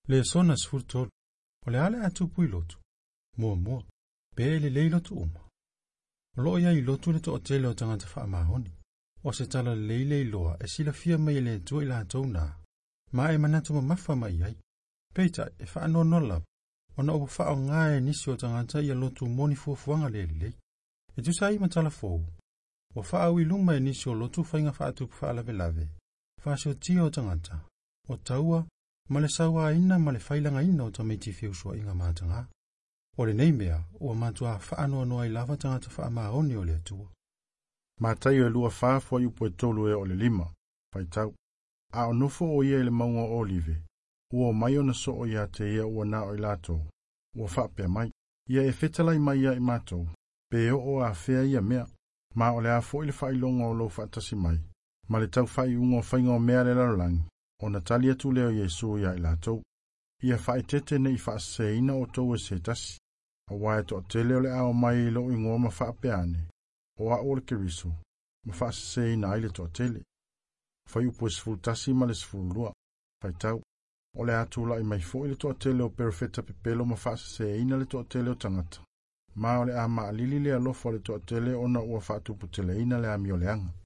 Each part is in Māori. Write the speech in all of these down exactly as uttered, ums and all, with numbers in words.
Le sona sfurtol, o le ale atu pui lotu. Mua mua, pe le lei lotu uma. O loo ia i lotu le to o tele o tangata wha mahoni. O se tala lei lei loa e sila fia mai le tua i la tau nā. Ma e manatu ma mafa mai ai. Peita e wha anō nola. O na upu wha o ngā e nisi o tangata i a lotu moni fuafuanga le lei. E tu sa i matala fōu. O wha au i luma e nisi o lotu whainga wha atu wha alave lave. Wha se o tia o tangata. O taua, ma le saua ina ma le whailanga ina o tamaiti whiusua inga mātanga. O le nei mea, ua mātua wha anō noa i lava tangata wha amaoni o le atua. Mātai e lua whāfua i upo e tolu e o le lima, pai tau. A o nofo o ia i le maunga o olive. Ua o mai o na so o ia te ia ua nā o i lātou. Ua whapea mai. Ia e whetalai mai ia i mātou. Pe o o a whea ia mea. Ma o le a fo i le whailonga o lo whaatasi mai. Ma le tau whai ungo whainga o mea le larolangi. O na tali atu leo Yesu ia i lātou. Ia whai tete ne i whaase ina o tau e se tasi. A wae to te leo le ao mai i lo ingoa ma whaapeane. O a o le keriso. Ma whaase ina aile to tele. Whai upo e sfultasi ma le sfulua. Whai tau. O le atu la i mai fo i le to tele o perfeta pepelo ma whaase ina le to tele o tangata. Ma o le a maa lili le alofo le to tele o na ua whaatupu tele ina le ami o le anga.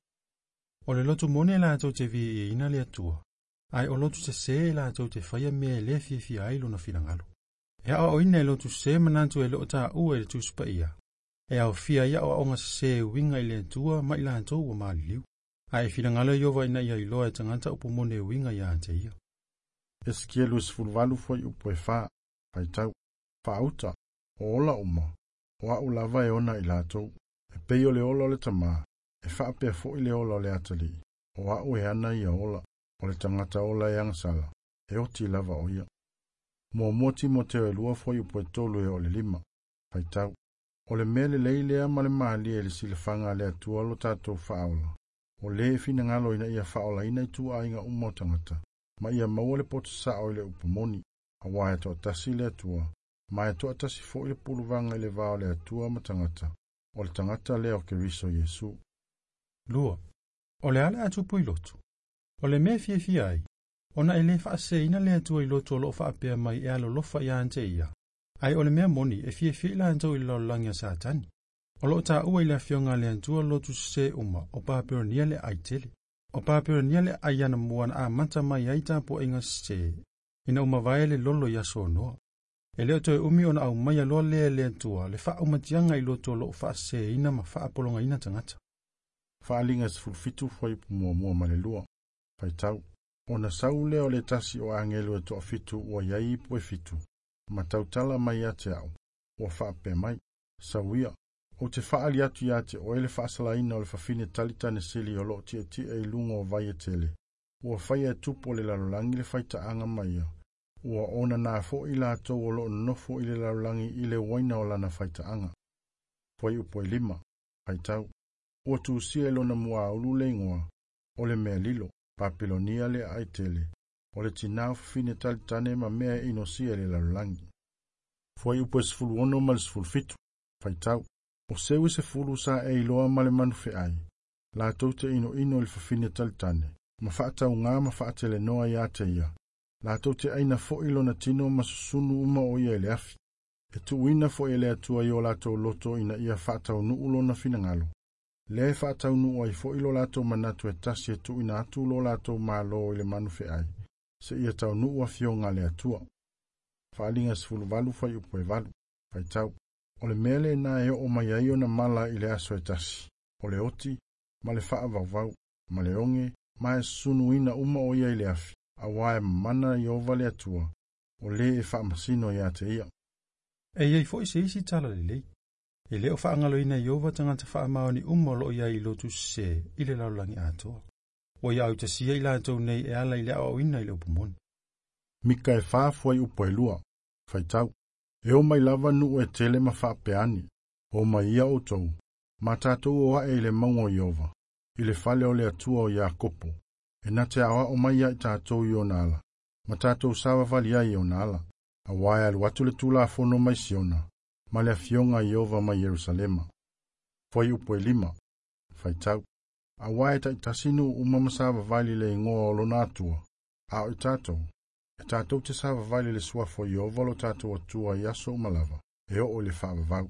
O le lotu mone la tau te vi i ina le atua. Ai o lotu se se la tau te whaia mea le fia fia ailu na whilangalu. E a o ina e lotu se manantu e lo ta ua e le tuspa ia. E a o fia ia o aonga se winga i le atua ma ila antou o maali liu. Ai whilangalu iova ina ia iloa e tanganta upo mone winga ia ante ia. Eskielu sfulvalu foi upo e wha, pai tau, wha auta, o ola uma, o a ulava e ona i latou, e pei o le ola o le tama, e wha apea fo i le ola o le atali, o a ue ana i a ola, o le tangata ola e angasala, e o ti lava o ia. Mua mua Timoteo e lua foi upo e tolu e o le lima, pai tau, o le mele leilea ma le maali e le silafanga le atua lo tatou whaola, o le e fina ngalo ina ia whaola ina i tu a inga umo tangata, ma ia maua le poto sa o le upamoni, a wae to atasi le atua, ma e to atasi fo i le puluvanga i le vao le atua ma tangata, o le tangata le o keriso Yesu. Lua, o le ale atu pui lotu, o le me fie fie ai, ona e le whaase ina le atua i lotu o lo whaapea mai e alo lofa ia ante ia, ai o le mea moni e fie fie ila antau i lo langia satani, o lo ta ua i le fionga le atua lotu se uma o pāpero nia le aitele. O pāpero nia le aiana muana a mata mai aita po inga se, ina umawai le lolo ya so noa. E leo toi umi ona au mai aloa lea lea tua, le wha umatianga i loto lo wha se ina ma wha apolonga ina tangata. Wha alinga sfulfitu fwai mua mua malelua, fai tau. Ona sau leo le tasi o angelu e toa fitu ua iai po e fitu, ma tautala mai ate au, ua wha ape mai, sauia. O te whaali atu ia te o ele whaasalaina o le whawhine talitane sili o lo tia tia i lunga o vai e tele. Ua whaia e tupo le larolangi le whaita anga maia. Ua ona nā fo i la tau o lo nofo i le larolangi i le waina o lana whaita anga. Poi upo i lima, haitau. Ua tu sia ilo na mua ulu le ingoa, o le mea lilo, papilonia le ai tele. O le tinao whawhine talitane ma mea ino sia le larolangi. Poi upo e sfulu ono ma le sfulu fitu, haitau. O sewe se fulu sa e iloa ma le manufe ai. La te ino ino il fafine talitane. Ma whaata o ngā ma whaate le noa ia te ia. La te aina fo ilo na tino ma susunu uma o ia ele afi. E tu uina fo ele atua i o lato loto ina ia whaata o nuulo na finangalo. Le whaata o nuu ai fo ilo lato manatu e tasi e tu ina atu lo lato ma lo ile manufe ai. Se ia tau nuu a fionga le atua. Whaalinga sfulu valu fai upo e valu. Fai tau. O le mele na e o mai ai o na mala i le aso e tasi. O le oti, ma le wha vau vau, ma le onge, ma e sunu ina uma o ia i le afi. A wae mana i ova le atua. O le e wha masino i ate ia. E iei fo i se isi tala le lei. E leo wha angalo ina i ova tangata wha amaoni uma lo ia i lotu se i le laulangi atoa. O ia au te sia i la tau nei e ala i le au ina i le upumoni. Mika e wha fuai upo e lua. Fai tau. E o mai lava nu e tele ma whaapeani, o mai ia o tau, ma tātou o ae le maungo i ova, i le whale o le atua o Iakopo, e na te awa o mai ia i tātou i o nala, ma tātou sawa vali ai o nala, a wae alu atu le tula fono mai siona, ma le afionga i ova mai Yerusalema. Foi upo e lima, fai tau, a wae ta i tasinu umama sawa vali le ingoa o lona atua, a o i tātou, e tātou te sa vavaile le suafo i ovalo tātou atua i aso umalava, e o le whaavavau.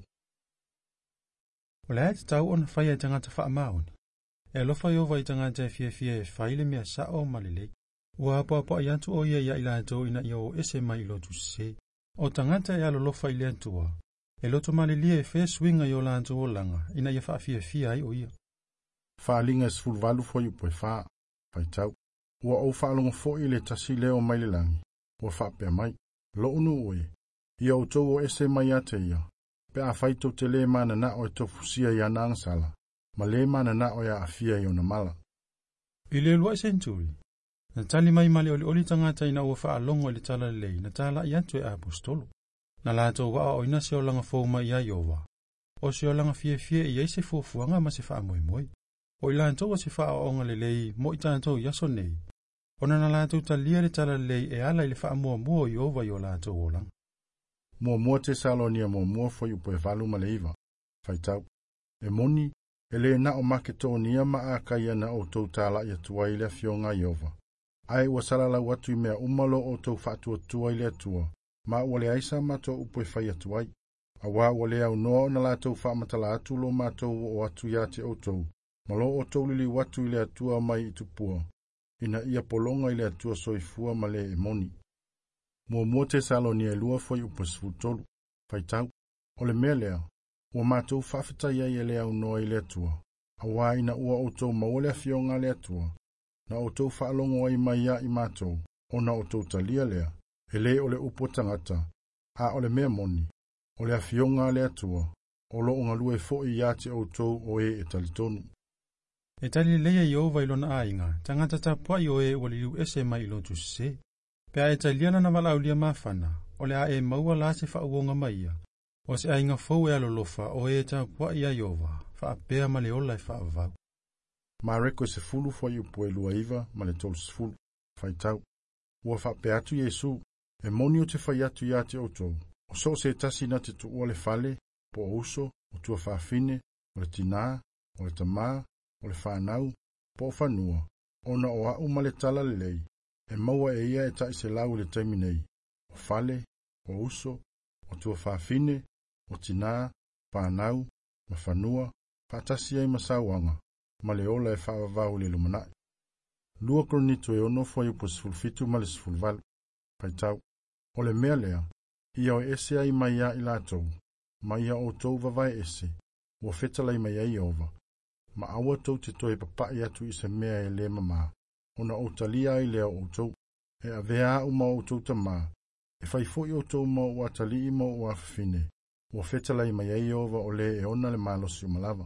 O le ae tau ona whai e tangata wha maoni. E alofa i ova i tangata e fia fia e whaile mea sa o malilei. Ua apa apa i atu o ia ia ila ato ina i o ese mai lotu se. O tangata e alo lofa i le atua. E loto malilia e whea swinga i o la ato o langa ina ia wha fia fia ai o ia. Whaalinga e sfulvalu fo i upoe wha, whai tau. Ua au whaalonga fo i le tasi leo mai le langi. Ua whapea mai. Lo unu oe. Ia o tau o ese mai ate ia. Pe a whaito te le mana na o e tofusia i ana angsala. Ma le mana na o e a afia i ona mala. I le lua senturi. Na tali mai mali oli oli tangata ina ua wha alongo i le tala lei na tala i atu e apostolo. Na lato waa o ina se o langa fōma i a Iova. O se o langa fie fie i eise fōfuanga ma se wha moi moi. O i lanto o se wha o onga le lei mo i tātou yaso nei. Ona na lato talia le tala lei e ala i le wha mua mua Iova i o lato o langa. Mua mua te salonia mua mua fo i upoe valu ma le iwa. Whai tau. E moni, e le na o maketo nia ma a kaia na o tau tala i atua i le fionga Iova. Ai ua salala watu i mea umalo o tau whaatua tua i le atua. Ma ua le aisa mato upoe whai atuai. A wā ua le au noa o na la tau whaamatala atu lo matou o atu ia te o tau. Ma lo o tau lili watu i le atua mai i tupua. Ina ia polonga i le atua soifua ma le e moni. Mua mua te salonia e lua foi upoe sfutolu. Whai tau. O le mea lea. Ua matou whawhitai ai e le au noa i le atua. A wā ina ua o tau maole a fionga le atua. Na o tau whaalongo ai mai ia i matou. O na o tau talia lea. E le o le upo tangata. A o le mea moni. O le a fionga le atua. O lo unga lue fo i ia te o tau o e e talitonu. E tali leia i ova ilona ainga, tangata tapua i o e o liu ese mai ilo tu se. Pea e taliana na wala ulia mafana, o le a e maua la se wha uonga maia. O se ainga fau e alolofa o e tapua i a iova, wha apea ma le ola e wha avau. Ma reko se fulu fo i upo e lua iwa, ma le tolu se fulu, whai tau. Ua wha apea atu Yesu, e moni o te whai atu ia te otou. O so se tasi na te tu ua le fale, po o uso, o tua whaafine, o le tina, o le tamaa, o le whanau, po o whanua, ona o au ma le tala le lei, e maua e ia e tai se lau le taimi nei, o fale, o uso, o tua whaafine, o tina, whanau, ma whanua, whaatasi ai masauanga, ma le ola e whaavavau le lumanai. Lua kronito e ono fo iupo sfulfitu ma le sfulvalu, pai tau, o le mea lea, ia o ese ai mai ia i lātou, ma ia o tou vavai ese, ua whetalai mai ai ova. Ma awa tau te toi papai atu i se mea e le mama, ona o talia ai lea o tau, e a vea uma o tau ta maa, e fai fo i o tau ma o atali i ma o afafine, ua whetalai mai ai ova o le e ona le malosi o malava.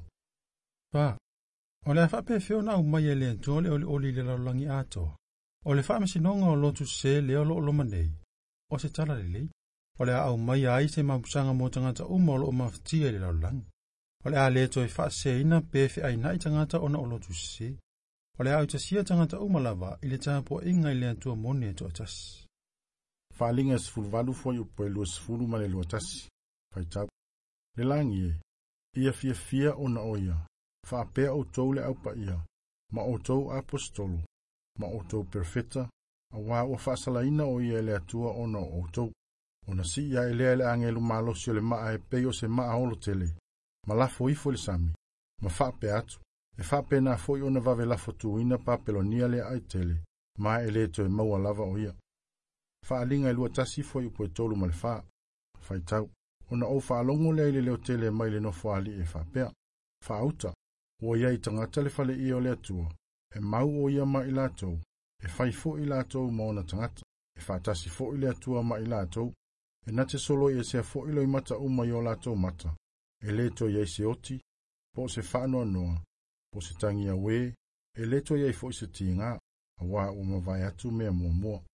Pa, o le awhape whiona au mai e le antole o le oli le laulangi ato, o le whaamasinonga o lotu se leo lo loma nei, o se tala le lei, o le au mai ai se mapusanga mo tangata uma o lo maftia le laulangi. O le a le toi wha se ina pefe ai nai tangata ona o lotu se. O le au tasia tangata umalava i le tāpua inga i le antua mone to atas. Whaalinga e sfulvalu fo i upo e lua sfulu ma le lua tasi. Whai tau. Le langi e, ia fia fia ona o ia. Whaapea o tau le aupa ia. Ma o tau apostolo. Ma o tau perfeta. A wā o whaasalaina o ia le atua ona o tau. Ona si ia e lea le angelu malosi o le maa e peo se maa holo tele. Ma lafo ifo le sami, ma whape atu, e whape na foi ona vave lafo tuina pa pelonia le ai tele, ma e le to e maua lava o ia. Whaalinga e lua tasi foi upo e tolu ma le wha, whai tau, ona o whaalongo le le leo tele mai le no whaali e whapea, whaauta, o ia i tangata le whale i o le atua, e mau o ia ma i lātou, e whai fo i lātou ma ona tangata, e whaatasi fo i le atua ma i lātou, e nate solo i e sea fo i loi mata uma i o lātou mata. E leto iai se oti, po se whaanoa noa, po se tangi a we, e leto iai fo i se tinga, a wā o mawai atu mea mua mua.